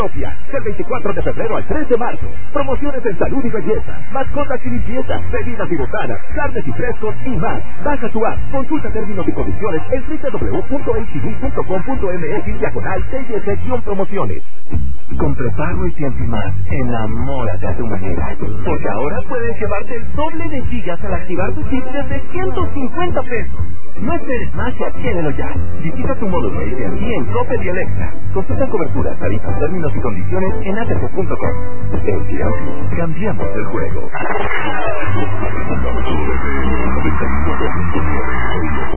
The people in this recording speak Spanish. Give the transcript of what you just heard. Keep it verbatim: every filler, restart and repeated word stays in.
Sofía, del veinticuatro de febrero al tres de marzo. Promociones en salud y belleza, mascotas y limpieza, bebidas y botanas, carnes y frescos y más. Baja tu app, consulta términos y condiciones en w w w punto h d punto com punto m x diagonal T Y S-promociones. Con prepago y Tiempo y Más, enamórate a tu manera. Porque ahora puedes llevarte el doble de gigas al activar tu chip desde ciento cincuenta pesos. No esperes más y adquiérelo ya. Visita tu módulo A T and T en Coppel y Alexa. Consulta cobertura, tarifas, términos y condiciones en a t c punto com. En Tiempo, cambiamos el juego.